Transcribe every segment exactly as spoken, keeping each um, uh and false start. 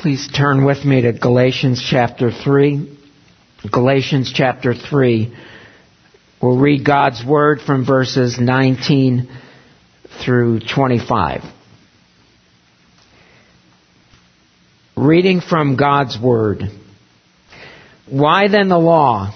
Please turn with me to Galatians chapter three. Galatians chapter three. We'll read God's Word from verses nineteen through twenty-five. Reading from God's Word. Why then the law?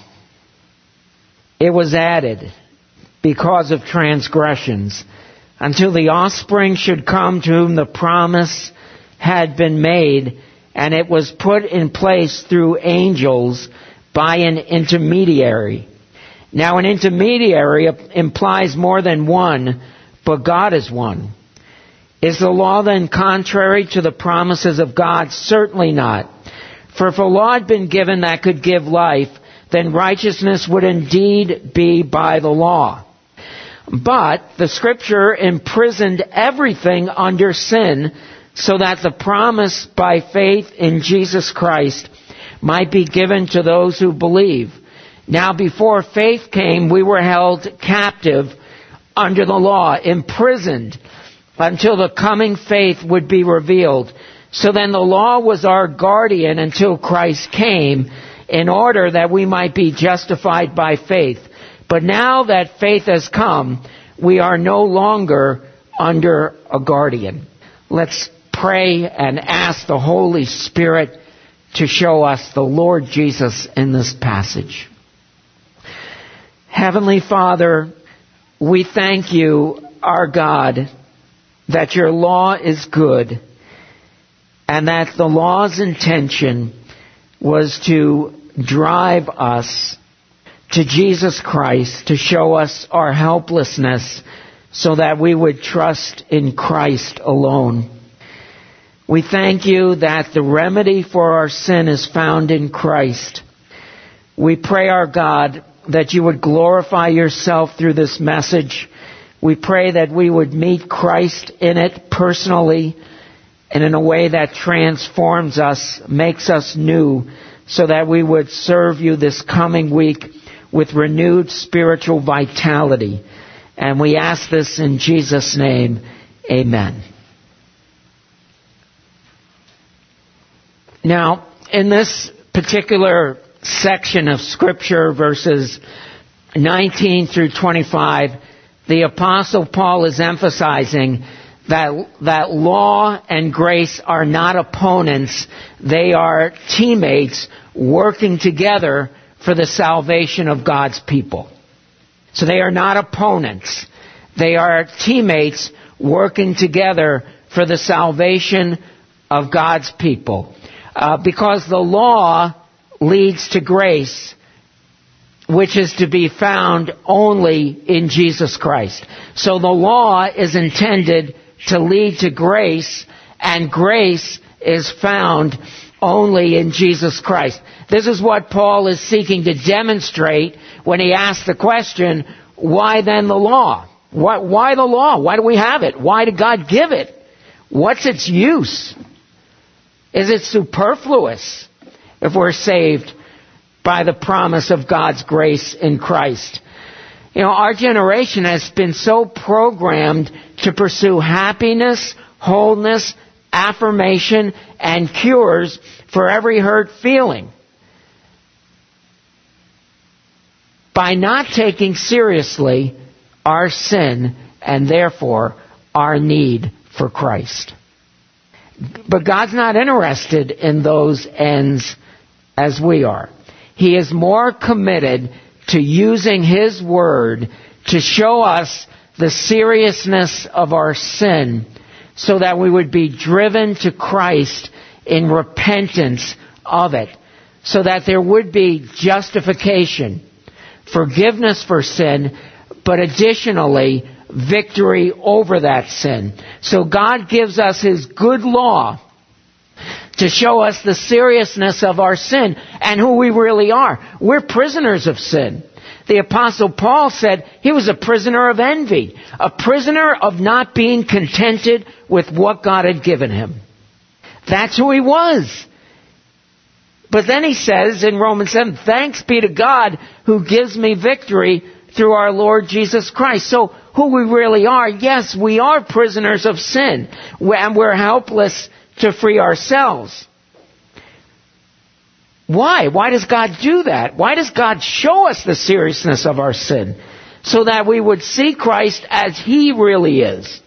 It was added because of transgressions, until the offspring should come to whom the promise had been made, and it was put in place through angels by an intermediary. Now an intermediary implies more than one, but God is one. Is the law then contrary to the promises of God? Certainly not. For if a law had been given that could give life, then righteousness would indeed be by the law. But the Scripture imprisoned everything under sin, so that the promise by faith in Jesus Christ might be given to those who believe. Now before faith came, we were held captive under the law, imprisoned until the coming faith would be revealed. So then the law was our guardian until Christ came, in order that we might be justified by faith. But now that faith has come, we are no longer under a guardian. Let's pray and ask the Holy Spirit to show us the Lord Jesus in this passage. Heavenly Father, we thank you, our God, that your law is good, and that the law's intention was to drive us to Jesus Christ, to show us our helplessness so that we would trust in Christ alone. We thank you that the remedy for our sin is found in Christ. We pray, our God, that you would glorify yourself through this message. We pray that we would meet Christ in it personally and in a way that transforms us, makes us new, so that we would serve you this coming week with renewed spiritual vitality. And we ask this in Jesus' name. Amen. Now, in this particular section of Scripture, verses nineteen through twenty-five, the Apostle Paul is emphasizing that, that law and grace are not opponents. They are teammates working together for the salvation of God's people. So they are not opponents. They are teammates working together for the salvation of God's people. Uh, because the law leads to grace, which is to be found only in Jesus Christ. So the law is intended to lead to grace, and grace is found only in Jesus Christ. This is what Paul is seeking to demonstrate when he asks the question, why then the law? Why, why the law? Why do we have it? Why did God give it? What's its use? Is it superfluous if we're saved by the promise of God's grace in Christ? You know, our generation has been so programmed to pursue happiness, wholeness, affirmation, and cures for every hurt feeling, by not taking seriously our sin and therefore our need for Christ. But God's not interested in those ends as we are. He is more committed to using His Word to show us the seriousness of our sin, so that we would be driven to Christ in repentance of it, so that there would be justification, forgiveness for sin, but additionally victory over that sin. So God gives us His good law to show us the seriousness of our sin and who we really are. We're prisoners of sin. The Apostle Paul said he was a prisoner of envy, a prisoner of not being contented with what God had given him. That's who he was. But then he says in Romans seven, thanks be to God who gives me victory through our Lord Jesus Christ. So who we really are, yes, we are prisoners of sin, and we're helpless to free ourselves. Why? Why does God do that? Why does God show us the seriousness of our sin? So that we would see Christ as He really is.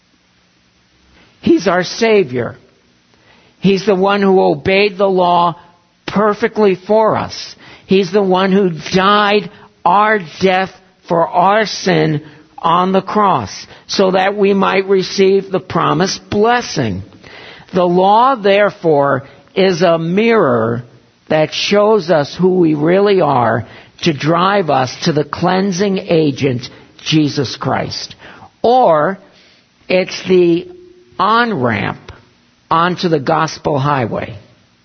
He's our Savior. He's the one who obeyed the law perfectly for us. He's the one who died our death for our sin on the cross, so that we might receive the promised blessing. The law, therefore, is a mirror that shows us who we really are, to drive us to the cleansing agent, Jesus Christ. Or it's the on-ramp onto the gospel highway.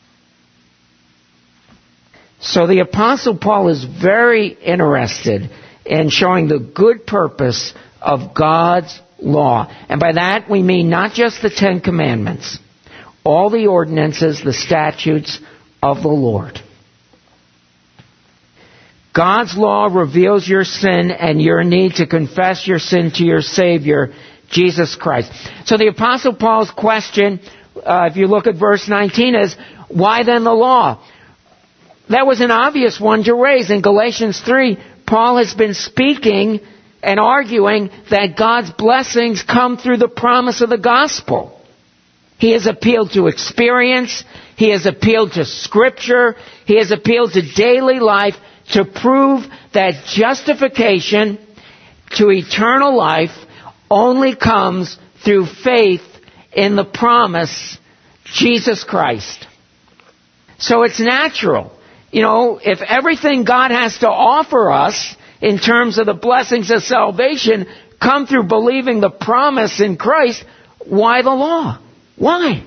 So the Apostle Paul is very interested in showing the good purpose of God's law. And by that we mean not just the Ten Commandments, all the ordinances, the statutes of the Lord. God's law reveals your sin and your need to confess your sin to your Savior, Jesus Christ. So the Apostle Paul's question, uh, if you look at verse nineteen, is, why then the law? That was an obvious one to raise. In Galatians three, Paul has been speaking and arguing that God's blessings come through the promise of the gospel. He has appealed to experience. He has appealed to Scripture. He has appealed to daily life to prove that justification to eternal life only comes through faith in the promise, Jesus Christ. So it's natural. You know, if everything God has to offer us in terms of the blessings of salvation come through believing the promise in Christ, why the law? Why?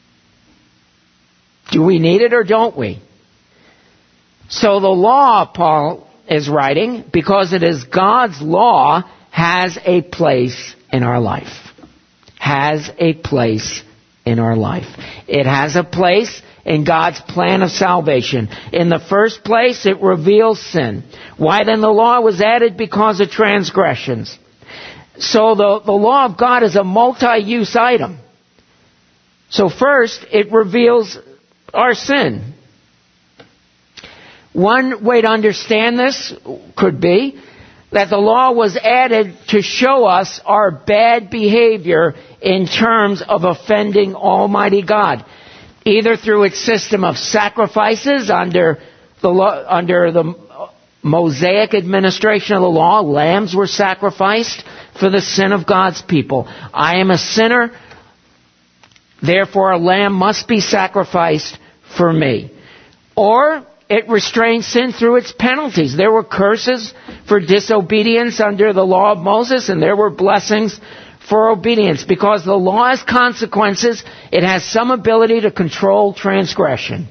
Do we need it or don't we? So the law, Paul is writing, because it is God's law, has a place in our life. Has a place in our life. It has a place in God's plan of salvation. In the first place, it reveals sin. Why then the law was added? Because of transgressions. So the, the law of God is a multi-use item. So first, it reveals our sin. One way to understand this could be that the law was added to show us our bad behavior in terms of offending Almighty God, either through its system of sacrifices under the law, under the Mosaic administration of the law. Lambs were sacrificed for the sin of God's people. I am a sinner, therefore a lamb must be sacrificed for me. Or it restrained sin through its penalties. There were curses for disobedience under the law of Moses, and there were blessings for obedience. Because the law has consequences, it has some ability to control transgression.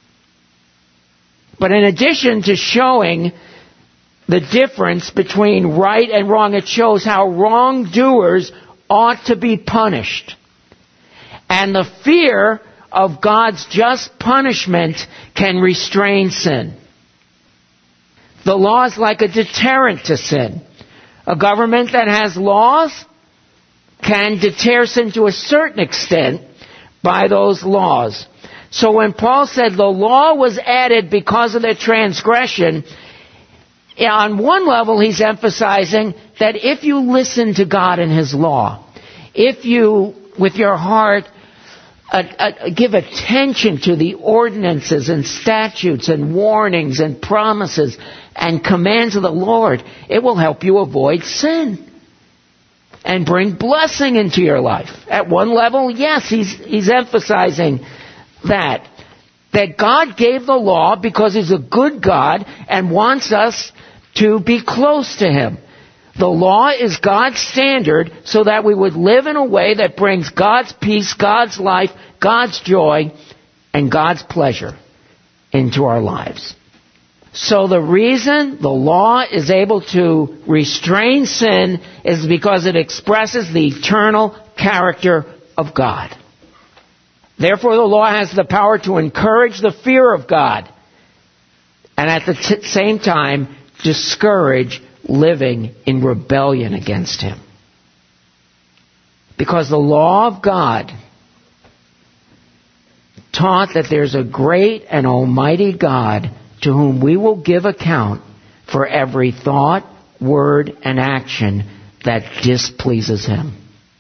But in addition to showing the difference between right and wrong, it shows how wrongdoers ought to be punished. And the fear of God's just punishment can restrain sin. The law is like a deterrent to sin. A government that has laws can deter sin to a certain extent by those laws. So when Paul said the law was added because of their transgression, on one level he's emphasizing that if you listen to God and His law, if you, with your heart, Uh, uh, give attention to the ordinances and statutes and warnings and promises and commands of the Lord, it will help you avoid sin and bring blessing into your life. At one level, yes, he's, he's emphasizing that. That God gave the law because He's a good God and wants us to be close to Him. The law is God's standard so that we would live in a way that brings God's peace, God's life, God's joy, and God's pleasure into our lives. So the reason the law is able to restrain sin is because it expresses the eternal character of God. Therefore, the law has the power to encourage the fear of God and at the t- same time discourage living in rebellion against Him. Because the law of God taught that there's a great and almighty God to whom we will give account for every thought, word, and action that displeases Him.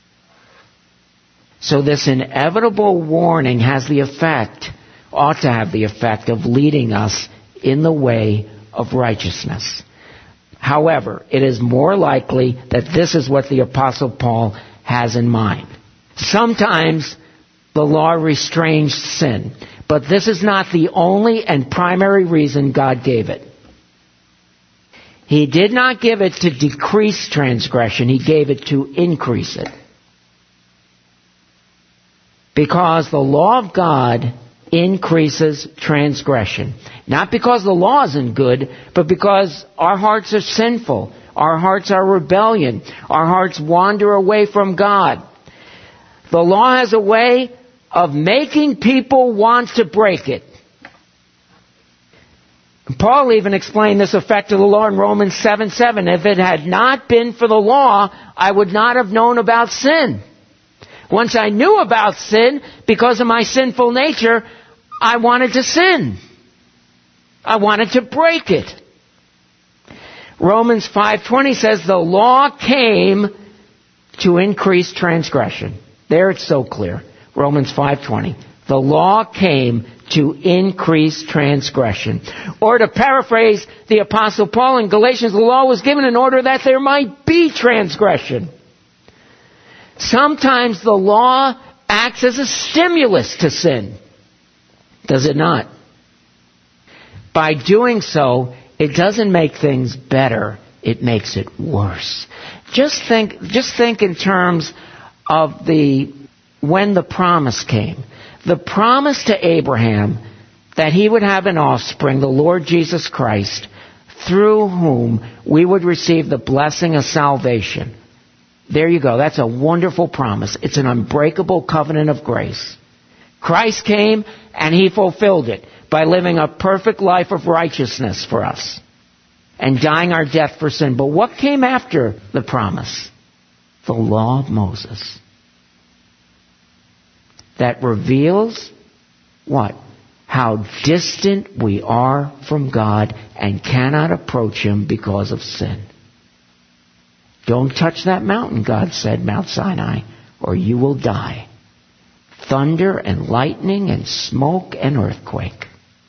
So this inevitable warning has the effect, ought to have the effect of leading us in the way of righteousness. However, it is more likely that this is what the Apostle Paul has in mind. Sometimes the law restrains sin, but this is not the only and primary reason God gave it. He did not give it to decrease transgression. He gave it to increase it. Because the law of God increases transgression. Not because the law isn't good, but because our hearts are sinful. Our hearts are rebellion. Our hearts wander away from God. The law has a way of making people want to break it. Paul even explained this effect of the law in Romans seven seven. If it had not been for the law, I would not have known about sin. Once I knew about sin, because of my sinful nature, I wanted to sin. I wanted to break it. Romans five twenty says the law came to increase transgression. There it's so clear. Romans five twenty. The law came to increase transgression. Or to paraphrase the Apostle Paul in Galatians, the law was given in order that there might be transgression. Sometimes the law acts as a stimulus to sin. Does it not? By doing so, it doesn't make things better. It makes it worse. Just think, just think in terms of the, when the promise came. The promise to Abraham that he would have an offspring, the Lord Jesus Christ, through whom we would receive the blessing of salvation. There you go. That's a wonderful promise. It's an unbreakable covenant of grace. Christ came and He fulfilled it by living a perfect life of righteousness for us and dying our death for sin. But what came after the promise? The law of Moses. That reveals what? How distant we are from God and cannot approach Him because of sin. Don't touch that mountain, God said, Mount Sinai, or you will die. Thunder and lightning and smoke and earthquake.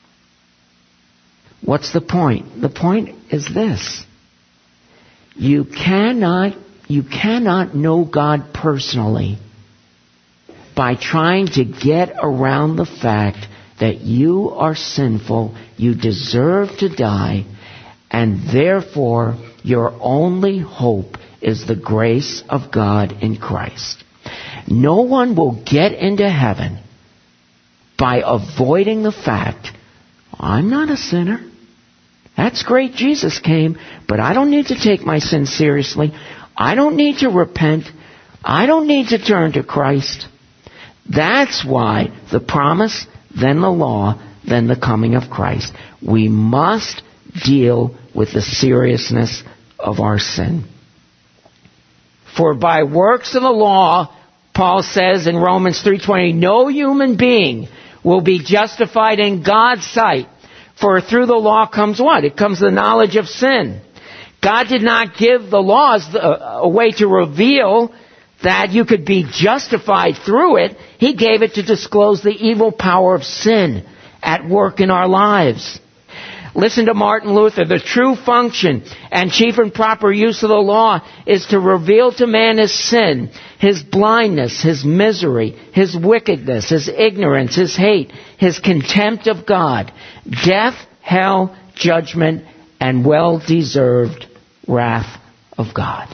What's the point? The point is this. You cannot, you cannot know God personally by trying to get around the fact that you are sinful, you deserve to die, and therefore your only hope is the grace of God in Christ. No one will get into heaven by avoiding the fact, I'm not a sinner. That's great, Jesus came, but I don't need to take my sin seriously. I don't need to repent. I don't need to turn to Christ. That's why the promise, then the law, then the coming of Christ. We must deal with the seriousness of our sin. For by works of the law, Paul says in Romans three twenty, no human being will be justified in God's sight. For through the law comes what? It comes the knowledge of sin. God did not give the laws a way to reveal that you could be justified through it. He gave it to disclose the evil power of sin at work in our lives. Listen to Martin Luther. The true function and chief and proper use of the law is to reveal to man his sin, his blindness, his misery, his wickedness, his ignorance, his hate, his contempt of God, death, hell, judgment, and well-deserved wrath of God.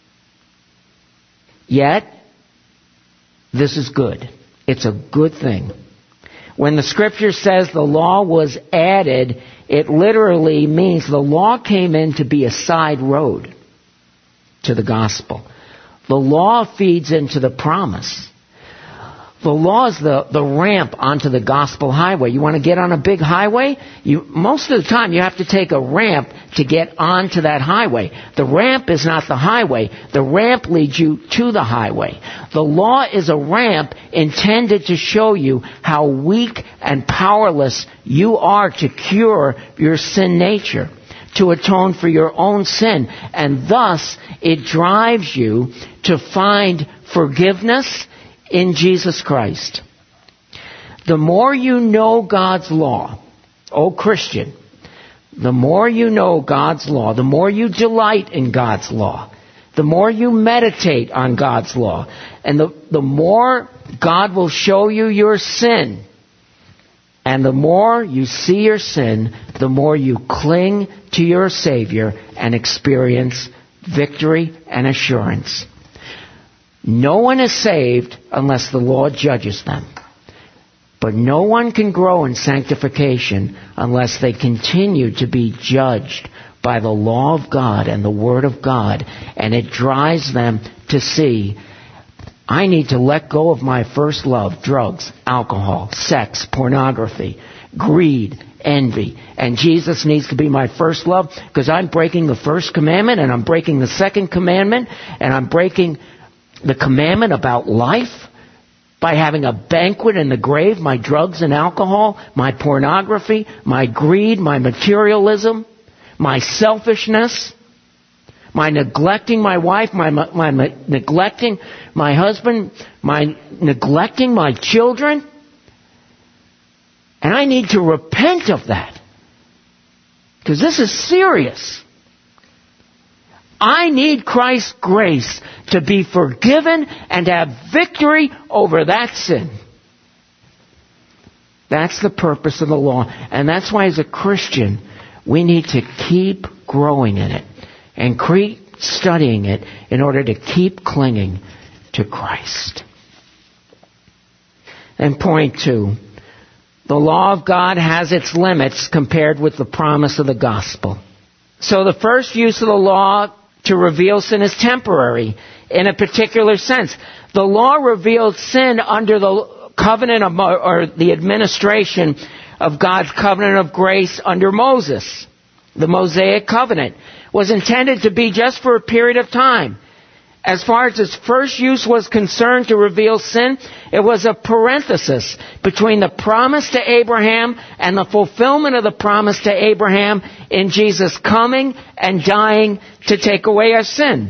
Yet, this is good. It's a good thing. When the Scripture says the law was added, it literally means the law came in to be a side road to the gospel. The law feeds into the promise. The law is the, the ramp onto the gospel highway. You want to get on a big highway? You, most of the time you have to take a ramp to get onto that highway. The ramp is not the highway. The ramp leads you to the highway. The law is a ramp intended to show you how weak and powerless you are to cure your sin nature, to atone for your own sin. And thus, it drives you to find forgiveness in Jesus Christ. The more you know God's law, oh Christian, the more you know God's law, the more you delight in God's law, the more you meditate on God's law, and the, the more God will show you your sin. And the more you see your sin, the more you cling to your Savior and experience victory and assurance. No one is saved unless the Lord judges them. But no one can grow in sanctification unless they continue to be judged by the law of God and the Word of God. And it drives them to see, I need to let go of my first love, drugs, alcohol, sex, pornography, greed, envy. And Jesus needs to be my first love because I'm breaking the first commandment and I'm breaking the second commandment and I'm breaking the commandment about life by having a banquet in the grave, my drugs and alcohol, my pornography, my greed, my materialism, my selfishness, my neglecting my wife, my, my, my neglecting my husband, my neglecting my children. And I need to repent of that. Because this is serious. I need Christ's grace to be forgiven and to have victory over that sin. That's the purpose of the law. And that's why as a Christian, we need to keep growing in it and keep studying it in order to keep clinging to Christ. And point two, the law of God has its limits compared with the promise of the gospel. So the first use of the law to reveal sin is temporary in a particular sense. The law revealed sin under the covenant of, or the administration of God's covenant of grace under Moses. The Mosaic covenant was intended to be just for a period of time. As far as its first use was concerned to reveal sin, it was a parenthesis between the promise to Abraham and the fulfillment of the promise to Abraham in Jesus coming and dying to take away our sin.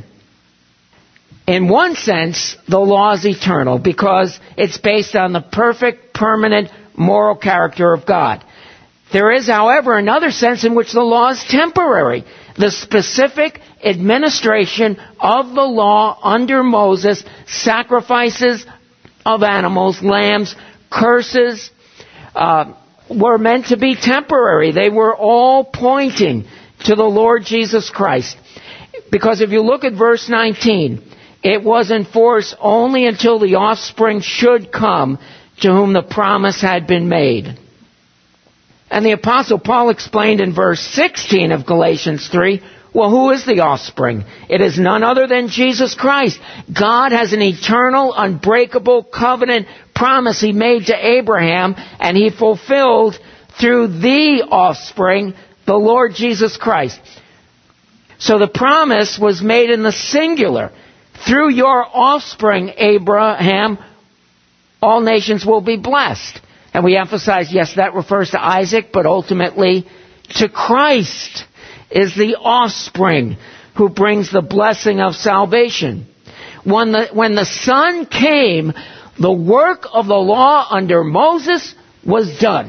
In one sense, the law is eternal because it's based on the perfect, permanent, moral character of God. There is, however, another sense in which the law is temporary. The specific administration of the law under Moses, sacrifices of animals, lambs, curses, uh, were meant to be temporary. They were all pointing to the Lord Jesus Christ. Because if you look at verse nineteen, it was in force only until the offspring should come to whom the promise had been made. And the Apostle Paul explained in verse sixteen of Galatians three, well, who is the offspring? It is none other than Jesus Christ. God has an eternal, unbreakable covenant promise He made to Abraham, and He fulfilled through the offspring, the Lord Jesus Christ. So the promise was made in the singular. Through your offspring, Abraham, all nations will be blessed. And we emphasize, yes, that refers to Isaac, but ultimately to Christ is the offspring who brings the blessing of salvation. When the, when the Son came, the work of the law under Moses was done.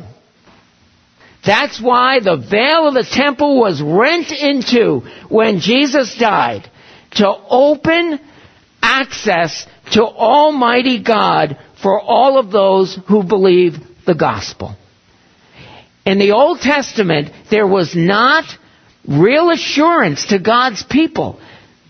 That's why the veil of the temple was rent in two when Jesus died, to open access to Almighty God for all of those who believe the gospel. In the Old Testament, there was not real assurance to God's people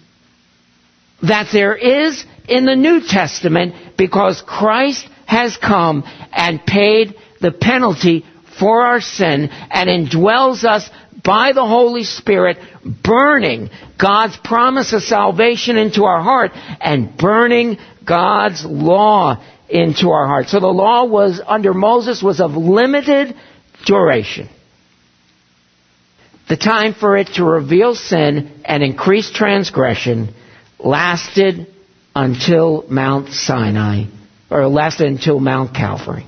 that there is in the New Testament, because Christ has come and paid the penalty for our sin and indwells us by the Holy Spirit, burning God's promise of salvation into our heart and burning God's law into our hearts. So the law was, under Moses, was of limited duration. The time for it to reveal sin and increase transgression lasted until Mount Sinai, or lasted until Mount Calvary.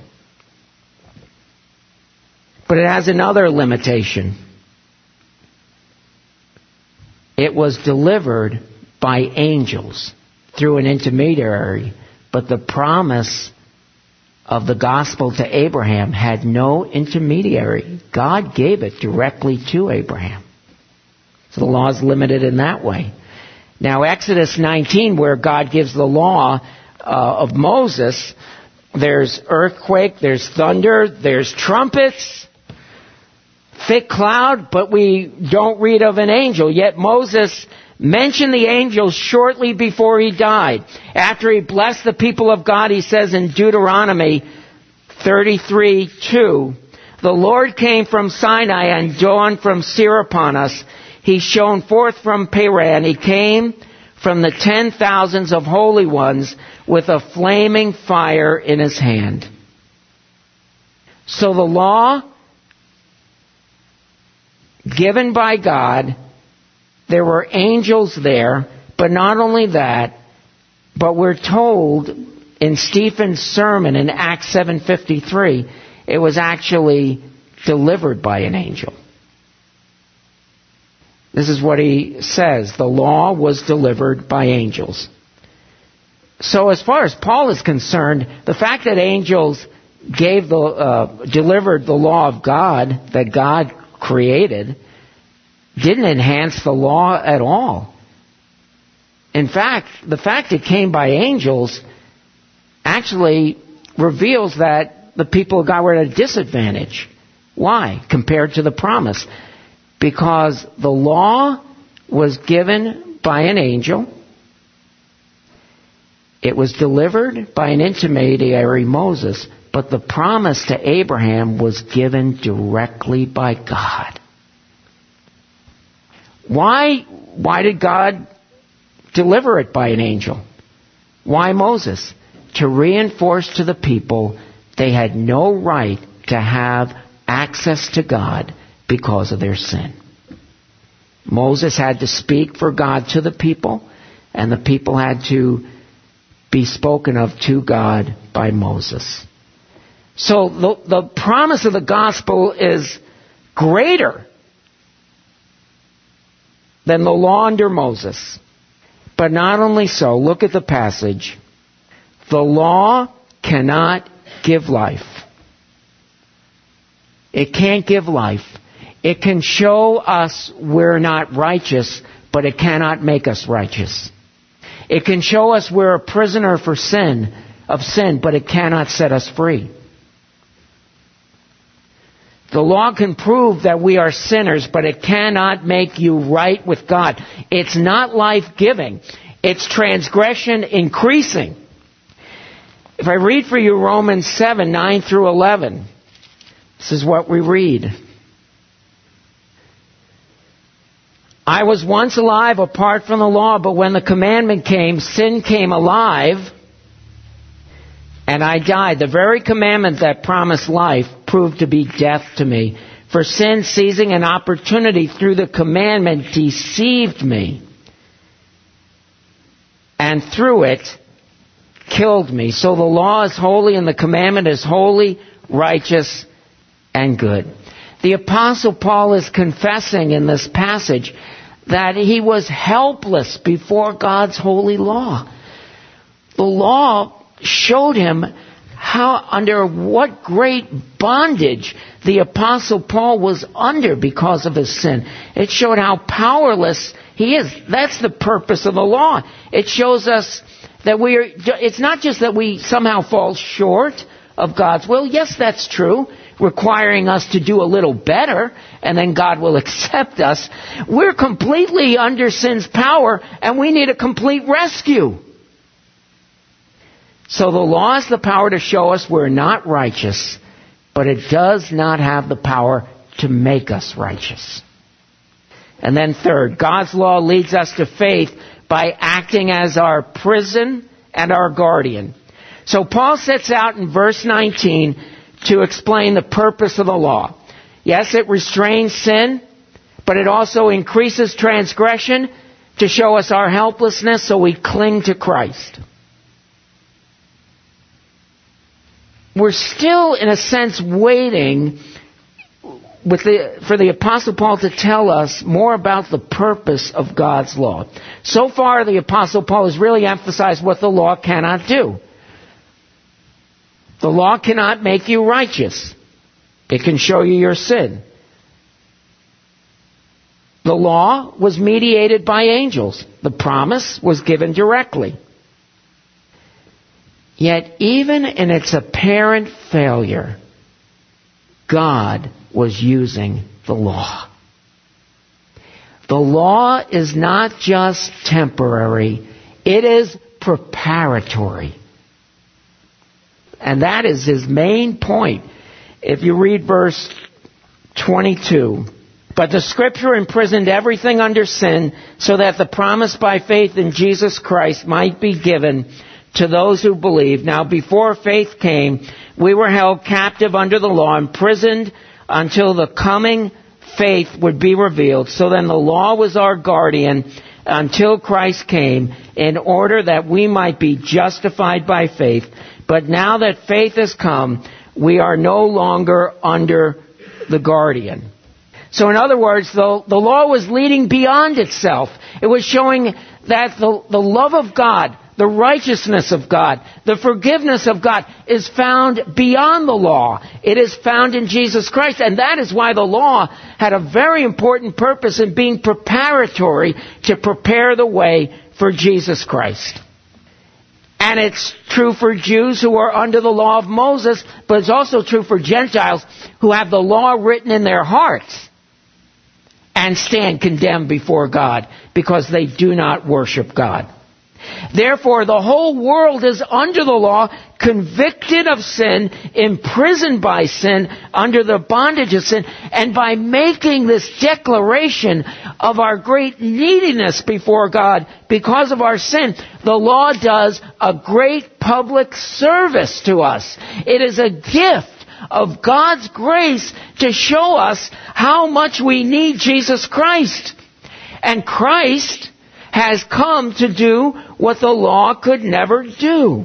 But it has another limitation. It was delivered by angels through an intermediary, but the promise of the gospel to Abraham had no intermediary. God gave it directly to Abraham. So the law is limited in that way. Now, Exodus nineteen, where God gives the law uh, of Moses, there's earthquake, there's thunder, there's trumpets, thick cloud, but we don't read of an angel. Yet Moses mentioned the angels shortly before he died. After he blessed the people of God, he says in Deuteronomy thirty-three two, "The Lord came from Sinai and dawned from Seir upon us. He shone forth from Paran. He came from the ten thousands of holy ones with a flaming fire in his hand." So the law given by God, there were angels there, but not only that, but we're told in Stephen's sermon in Acts seven fifty-three, it was actually delivered by an angel. This is what he says. The law was delivered by angels. So as far as Paul is concerned, the fact that angels gave the uh, delivered the law of God that God created didn't enhance the law at all. In fact, the fact it came by angels actually reveals that the people of God were at a disadvantage. Why? Compared to the promise. Because the law was given by an angel. It was delivered by an intermediary, Moses. But the promise to Abraham was given directly by God. Why, why did God deliver it by an angel? Why Moses? To reinforce to the people they had no right to have access to God because of their sin. Moses had to speak for God to the people, and the people had to be spoken of to God by Moses. So the, the promise of the gospel is greater than the law under Moses. But not only so, look at the passage. The law cannot give life. It can't give life. It can show us we're not righteous, but it cannot make us righteous. It can show us we're a prisoner for sin, of sin, but it cannot set us free. The law can prove that we are sinners, but it cannot make you right with God. It's not life-giving. It's transgression increasing. If I read for you Romans seven, nine through eleven, this is what we read. "I was once alive apart from the law, but when the commandment came, sin came alive, and I died. The very commandment that promised life proved to be death to me. For sin, seizing an opportunity through the commandment, deceived me, and through it killed me. So the law is holy, and the commandment is holy, righteous, and good." The Apostle Paul is confessing in this passage that he was helpless before God's holy law. The law showed him how, under what great bondage the Apostle Paul was under because of his sin. It showed how powerless he is. That's the purpose of the law. It shows us that we are, it's not just that we somehow fall short of God's will. Yes, that's true, requiring us to do a little better, and then God will accept us. We're completely under sin's power, and we need a complete rescue. So the law has the power to show us we're not righteous, but it does not have the power to make us righteous. And then third, God's law leads us to faith by acting as our prison and our guardian. So Paul sets out in verse nineteen to explain the purpose of the law. Yes, it restrains sin, but it also increases transgression to show us our helplessness, so we cling to Christ. We're still, in a sense, waiting with the, for the Apostle Paul to tell us more about the purpose of God's law. So far, the Apostle Paul has really emphasized what the law cannot do. The law cannot make you righteous. It can show you your sin. The law was mediated by angels. The promise was given directly. Yet even in its apparent failure, God was using the law. The law is not just temporary, it is preparatory. And that is his main point. If you read verse twenty-two, but the Scripture imprisoned everything under sin, so that the promise by faith in Jesus Christ might be given to those who believe. Now, before faith came, we were held captive under the law, imprisoned until the coming faith would be revealed. So then the law was our guardian until Christ came, in order that we might be justified by faith. But now that faith has come, we are no longer under the guardian. So in other words, the, the law was leading beyond itself. It was showing that the, the love of God, the righteousness of God, the forgiveness of God is found beyond the law. It is found in Jesus Christ. And that is why the law had a very important purpose in being preparatory to prepare the way for Jesus Christ. And it's true for Jews who are under the law of Moses, but it's also true for Gentiles who have the law written in their hearts and stand condemned before God because they do not worship God. Therefore, the whole world is under the law, convicted of sin, imprisoned by sin, under the bondage of sin. And by making this declaration of our great neediness before God because of our sin, the law does a great public service to us. It is a gift of God's grace to show us how much we need Jesus Christ. And Christ has come to do what the law could never do.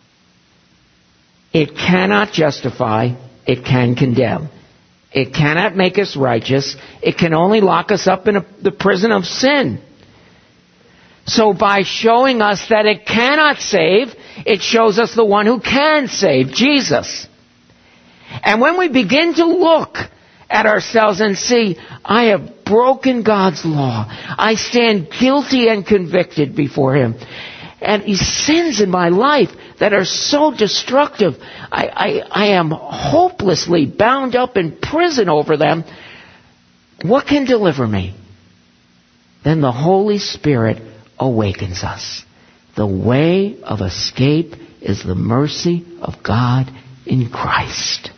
It cannot justify, it can condemn. It cannot make us righteous, it can only lock us up in a, the prison of sin. So by showing us that it cannot save, it shows us the one who can save, Jesus. And when we begin to look at ourselves and see, I have broken God's law. I stand guilty and convicted before Him. And He sins in my life that are so destructive. I, I, I am hopelessly bound up in prison over them. What can deliver me? Then the Holy Spirit awakens us. The way of escape is the mercy of God in Christ.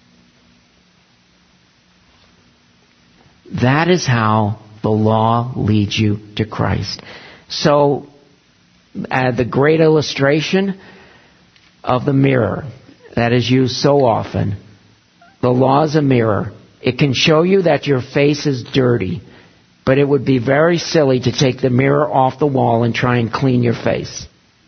That is how the law leads you to Christ. So, uh, the great illustration of the mirror that is used so often, the law is a mirror. It can show you that your face is dirty, but it would be very silly to take the mirror off the wall and try and clean your face.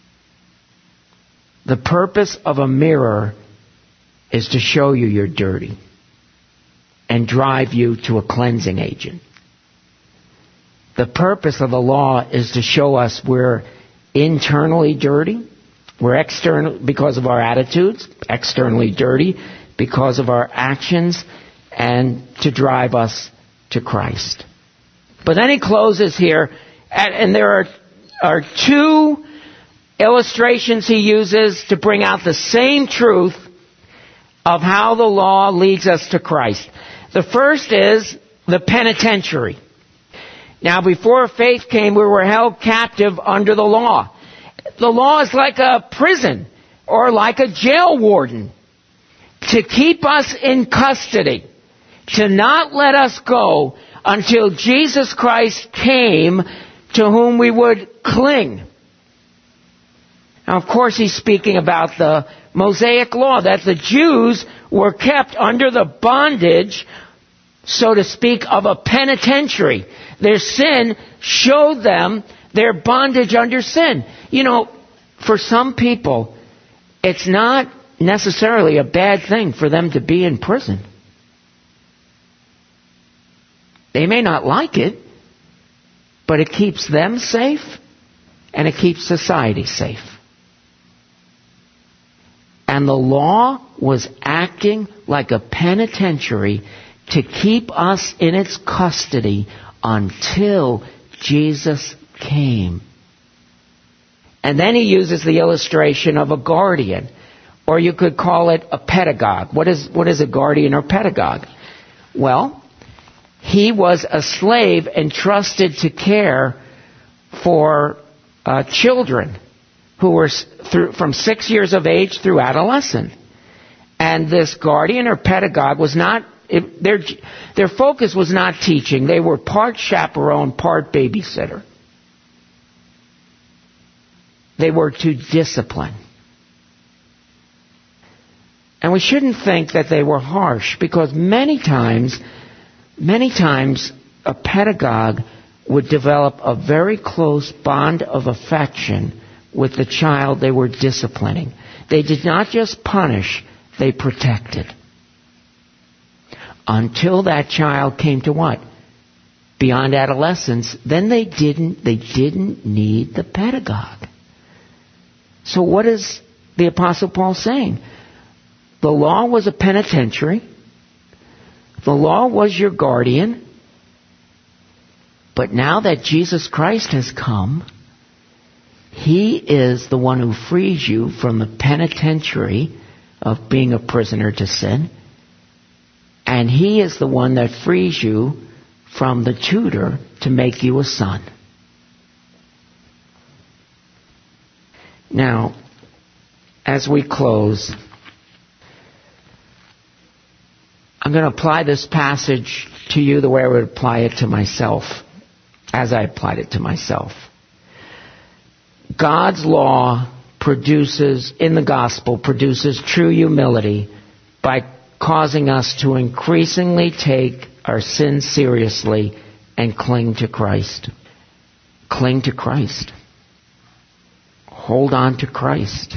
The purpose of a mirror is to show you you're dirty and drive you to a cleansing agent. The purpose of the law is to show us we're internally dirty. We're external because of our attitudes, externally dirty because of our actions, and to drive us to Christ. But then he closes here, and there are, are two illustrations he uses to bring out the same truth of how the law leads us to Christ. The first is the penitentiary. Now, before faith came, we were held captive under the law. The law is like a prison or like a jail warden to keep us in custody, to not let us go until Jesus Christ came, to whom we would cling. Now, of course, he's speaking about the Mosaic law, that the Jews were kept under the bondage, so to speak, of a penitentiary. Their sin showed them their bondage under sin. You know, for some people, it's not necessarily a bad thing for them to be in prison. They may not like it, but it keeps them safe and it keeps society safe. And the law was acting like a penitentiary to keep us in its custody until Jesus came. And then he uses the illustration of a guardian, or you could call it a pedagogue. What is, what is a guardian or pedagogue? Well, he was a slave entrusted to care for uh, children who were through, from six years of age through adolescence. And this guardian or pedagogue was not, it, their, their focus was not teaching. They were part chaperone, part babysitter. They were to discipline. And we shouldn't think that they were harsh, because many times, many times a pedagogue would develop a very close bond of affection with the child they were disciplining. They did not just punish, they protected. Until that child came to what? Beyond adolescence, then they didn't, they didn't need the pedagogue. So what is the Apostle Paul saying? The law was a penitentiary. The law was your guardian. But now that Jesus Christ has come, He is the one who frees you from the penitentiary of being a prisoner to sin. And He is the one that frees you from the tutor to make you a son. Now, as we close, I'm going to apply this passage to you the way I would apply it to myself, as I applied it to myself. God's law produces, in the gospel, produces true humility by causing us to increasingly take our sins seriously and cling to Christ. Cling to Christ. Hold on to Christ.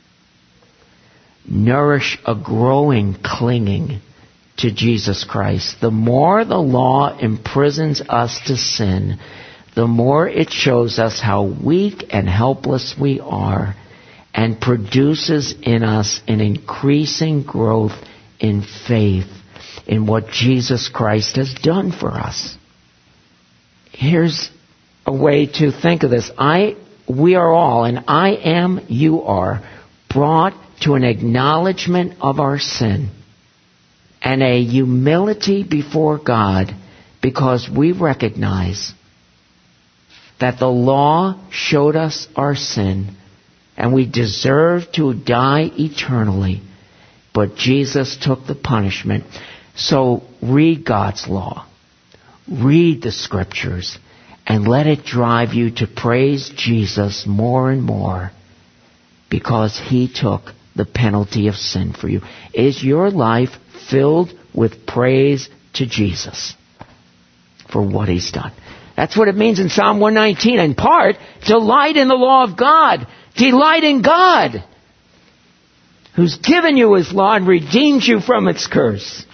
Nourish a growing clinging to Jesus Christ. The more the law imprisons us to sin, the more it shows us how weak and helpless we are, and produces in us an increasing growth in faith in what Jesus Christ has done for us. Here's a way to think of this. I, we are all, and I am, you are, brought to an acknowledgement of our sin and a humility before God, because we recognize that the law showed us our sin and we deserve to die eternally, but Jesus took the punishment. So read God's law, read the Scriptures, and let it drive you to praise Jesus more and more, because He took the penalty of sin for you. Is your life filled with praise to Jesus for what He's done? That's what it means in Psalm one nineteen. In part, delight in the law of God. Delight in God, who's given you His law and redeemed you from its curse.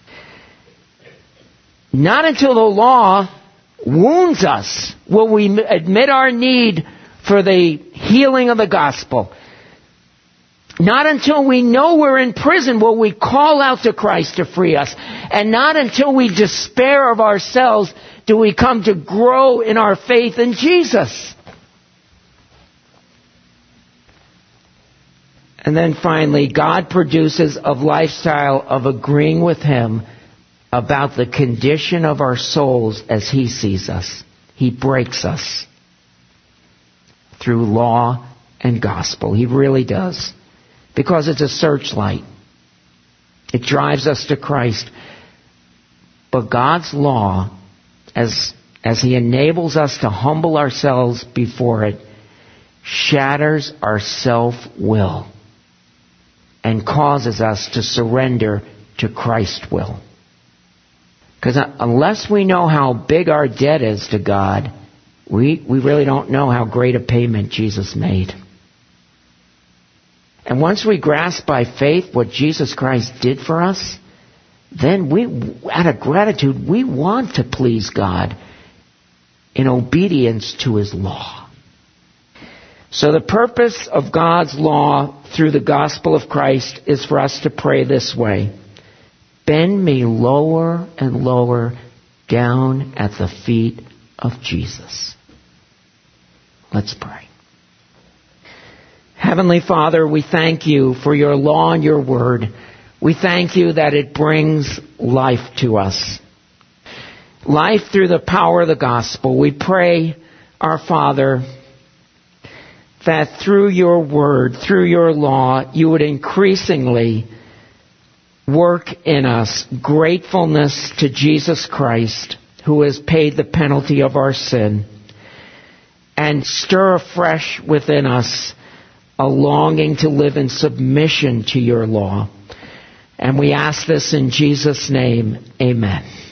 Not until the law wounds us will we admit our need for the healing of the gospel. Not until we know we're in prison will we call out to Christ to free us. And not until we despair of ourselves do we come to grow in our faith in Jesus. And then finally, God produces a lifestyle of agreeing with Him about the condition of our souls as He sees us. He breaks us through law and gospel. He really does. Because it's a searchlight. It drives us to Christ. But God's law, as, as He enables us to humble ourselves before it, shatters our self-will and causes us to surrender to Christ's will. Because unless we know how big our debt is to God, we, we really don't know how great a payment Jesus made. And once we grasp by faith what Jesus Christ did for us, then we, out of gratitude, we want to please God in obedience to His law. So the purpose of God's law through the gospel of Christ is for us to pray this way: bend me lower and lower down at the feet of Jesus. Let's pray. Heavenly Father, we thank You for Your law and Your word. We thank You that it brings life to us. Life through the power of the gospel. We pray, our Father, that through Your word, through Your law, You would increasingly work in us gratefulness to Jesus Christ, who has paid the penalty of our sin, and stir afresh within us a longing to live in submission to Your law. And we ask this in Jesus' name. Amen.